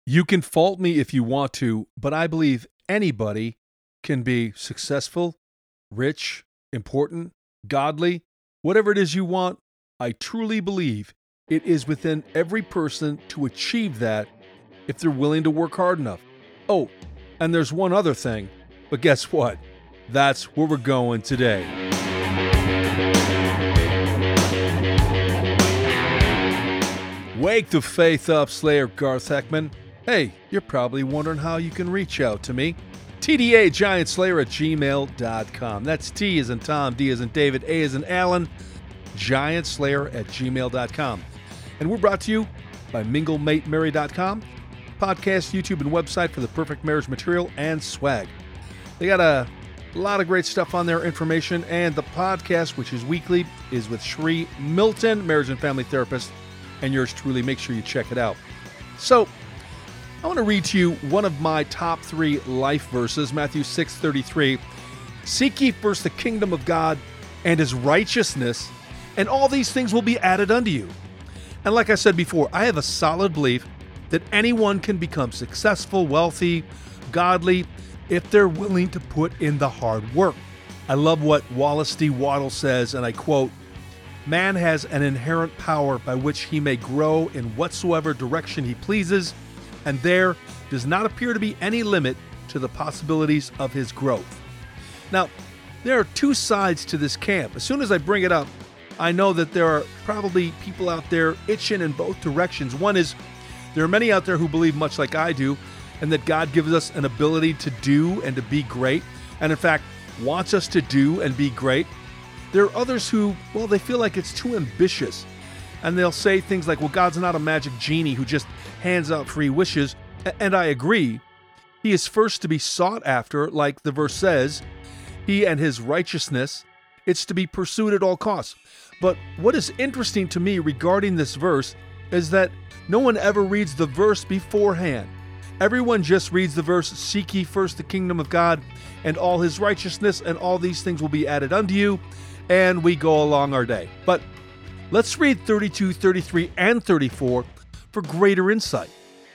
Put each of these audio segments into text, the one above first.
You can fault me if you want to, but I believe anybody can be successful, rich, important, godly, whatever it is you want. I truly believe it is within every person to achieve that if they're willing to work hard enough. Oh, and there's one other thing, but guess what? That's where we're going today. Wake the faith up, Slayer Garth Heckman. Hey, you're probably wondering how you can reach out to me. TDAGiantSlayer@gmail.com. That's T as in Tom, D as in David, A as in Alan, GiantSlayer@gmail.com. And we're brought to you by MingleMateMary.com, podcast, YouTube, and website for the perfect marriage material and swag. They got a lot of great stuff on there, information, and the podcast, which is weekly, is with Sri Milton, marriage and family therapist, and yours truly. Make sure you check it out. So, I want to read to you one of my top 3 life verses, Matthew 6:33. Seek ye first the kingdom of God and his righteousness, and all these things will be added unto you. And like I said before, I have a solid belief that anyone can become successful, wealthy, godly, if they're willing to put in the hard work. I love what Wallace D. Waddle says, and I quote, "Man has an inherent power by which he may grow in whatsoever direction he pleases, and there does not appear to be any limit to the possibilities of his growth." Now, there are 2 sides to this camp. As soon as I bring it up, I know that there are probably people out there itching in both directions. One is, there are many out there who believe much like I do, and that God gives us an ability to do and to be great, and in fact, wants us to do and be great. There are others who, well, they feel like it's too ambitious, and they'll say things like, well, God's not a magic genie who just hands out free wishes, and I agree. He is first to be sought after, like the verse says, he and his righteousness, it's to be pursued at all costs. But what is interesting to me regarding this verse is that no one ever reads the verse beforehand. Everyone just reads the verse, seek ye first the kingdom of God and all his righteousness, and all these things will be added unto you, and we go along our day. But let's read 32, 33, and 34 for greater insight.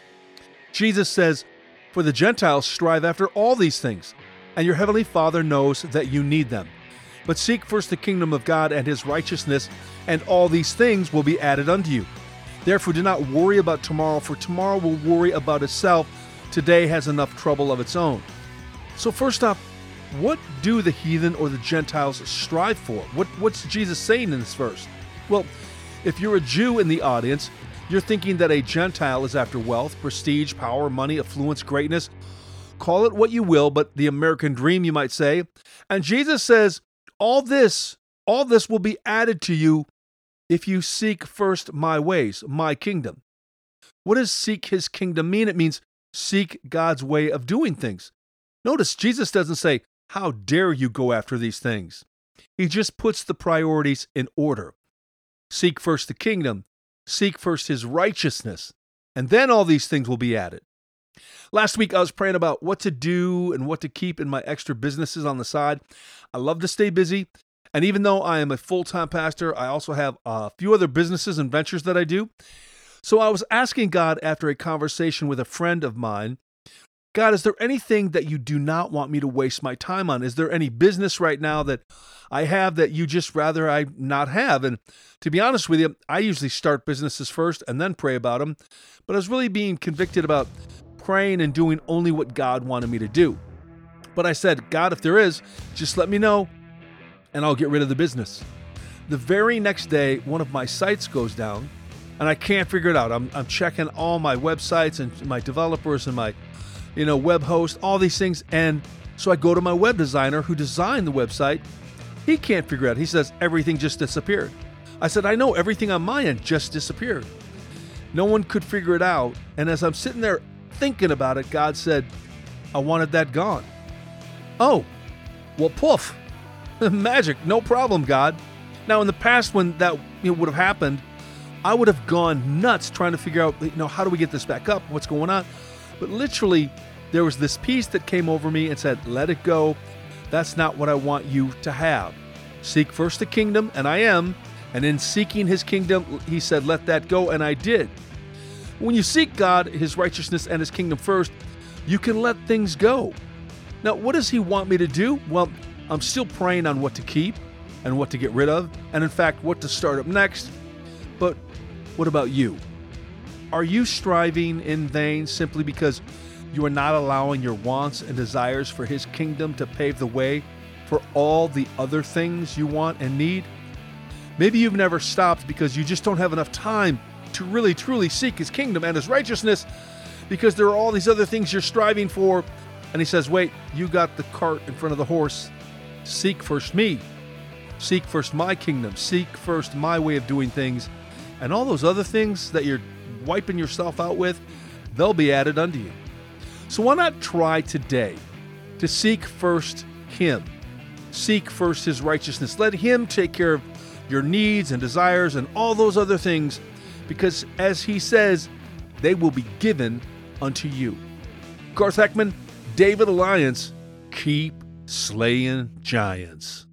Jesus says, "For the Gentiles strive after all these things, and your heavenly Father knows that you need them. But seek first the kingdom of God and his righteousness, and all these things will be added unto you. Therefore do not worry about tomorrow, for tomorrow will worry about itself. Today has enough trouble of its own." So first off, what do the heathen or the Gentiles strive for? What's Jesus saying in this verse? Well, if you're a Jew in the audience, you're thinking that a Gentile is after wealth, prestige, power, money, affluence, greatness. Call it what you will, but the American dream, you might say. And Jesus says, all this will be added to you if you seek first my ways, my kingdom. What does seek his kingdom mean? It means seek God's way of doing things. Notice Jesus doesn't say, how dare you go after these things? He just puts the priorities in order. Seek first the kingdom, seek first his righteousness, and then all these things will be added. Last week, I was praying about what to do and what to keep in my extra businesses on the side. I love to stay busy, and even though I am a full-time pastor, I also have a few other businesses and ventures that I do. So I was asking God after a conversation with a friend of mine, God, is there anything that you do not want me to waste my time on? Is there any business right now that I have that you just rather I not have? And to be honest with you, I usually start businesses first and then pray about them. But I was really being convicted about praying and doing only what God wanted me to do. But I said, God, if there is, just let me know and I'll get rid of the business. The very next day, one of my sites goes down and I can't figure it out. I'm checking all my websites and my developers and my web host, all these things. And so I go to my web designer who designed the website. He can't figure it out. He says, everything just disappeared. I said, I know everything on my end just disappeared. No one could figure it out. And as I'm sitting there thinking about it, God said, I wanted that gone. Oh, well, poof. Magic. No problem, God. Now, in the past, when that would have happened, I would have gone nuts trying to figure out, how do we get this back up? What's going on? But literally, there was this peace that came over me and said, let it go. That's not what I want you to have. Seek first the kingdom, and I am. And in seeking his kingdom, he said, let that go, and I did. When you seek God, His righteousness, and His kingdom first, you can let things go. Now, what does He want me to do? Well, I'm still praying on what to keep and what to get rid of, and in fact, what to start up next. But what about you? Are you striving in vain simply because you are not allowing your wants and desires for His kingdom to pave the way for all the other things you want and need? Maybe you've never stopped because you just don't have enough time to really truly seek His kingdom and His righteousness, because there are all these other things you're striving for. And He says, wait, you got the cart in front of the horse. Seek first me. Seek first my kingdom. Seek first my way of doing things. And all those other things that you're wiping yourself out with, they'll be added unto you. So why not try today to seek first Him? Seek first His righteousness. Let Him take care of your needs and desires and all those other things, because as He says, they will be given unto you. Garth Heckman, David Alliance, keep slaying giants.